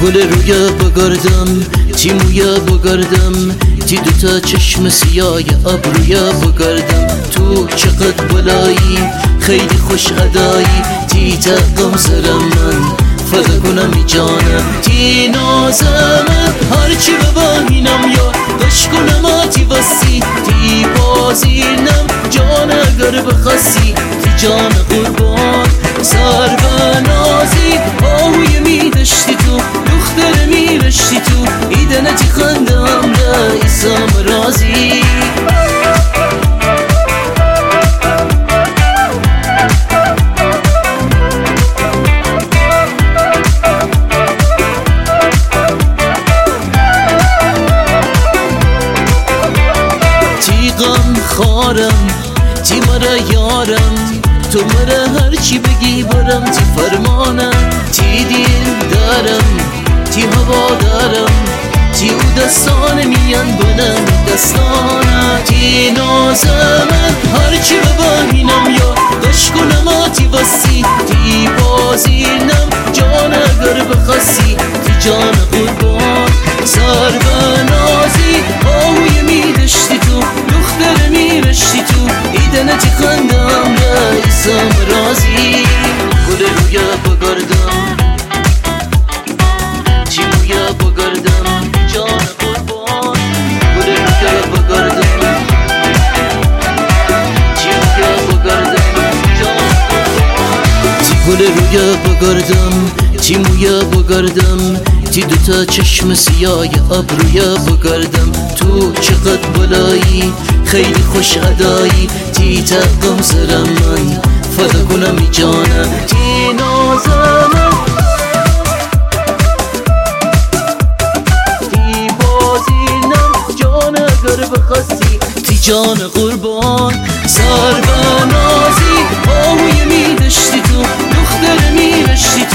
گل رویا بگردم تی مویا بگردم تی دوتا چشم سیاه ابرویا بگردم تو چقدر بلایی خیلی خوش ادایی تی تقم سرم من فدا کنم ای جانم تی نازمم هرچی ببینم یا دش کنم آتی وسی تی بازینم جان اگر بخواستی تی جان قربان سر بنازی آهوی میدشتی تو دختر میرشتی تو ایدنتی خندم رئیسم رازی غم خارم تی مرا یارم تو مرا هرچی بگی برم تی فرمانم تی دل دارم تی هوا دارم تی او دستان میان بنم دستانم تی نازمم هرچی ببینم یا دش کنم آتی وسی تی بازینم جان اگر بخواستی تی جان قربان سر بنازی آهوی میدشتی تو دختر میرشتی تو ایدنتی خندم رئیسم رازی گل رویا بگردم چی مویا بگردم جان قربان گل رویا بگردم چی مویا بگردم جان قربان تی گل رویا بگردم تی مویا بگردم تی دوتا چشم سیاه ابرویا بگردم تو چقدر بلایی خیلی خوش ادایی تی تقم سرم من فدا کنم ای جانم تی نازمم تی بازینم جان اگر بخواستی تی جان قربان سر بنازی آهوی میدشتی تو دختر میرشتی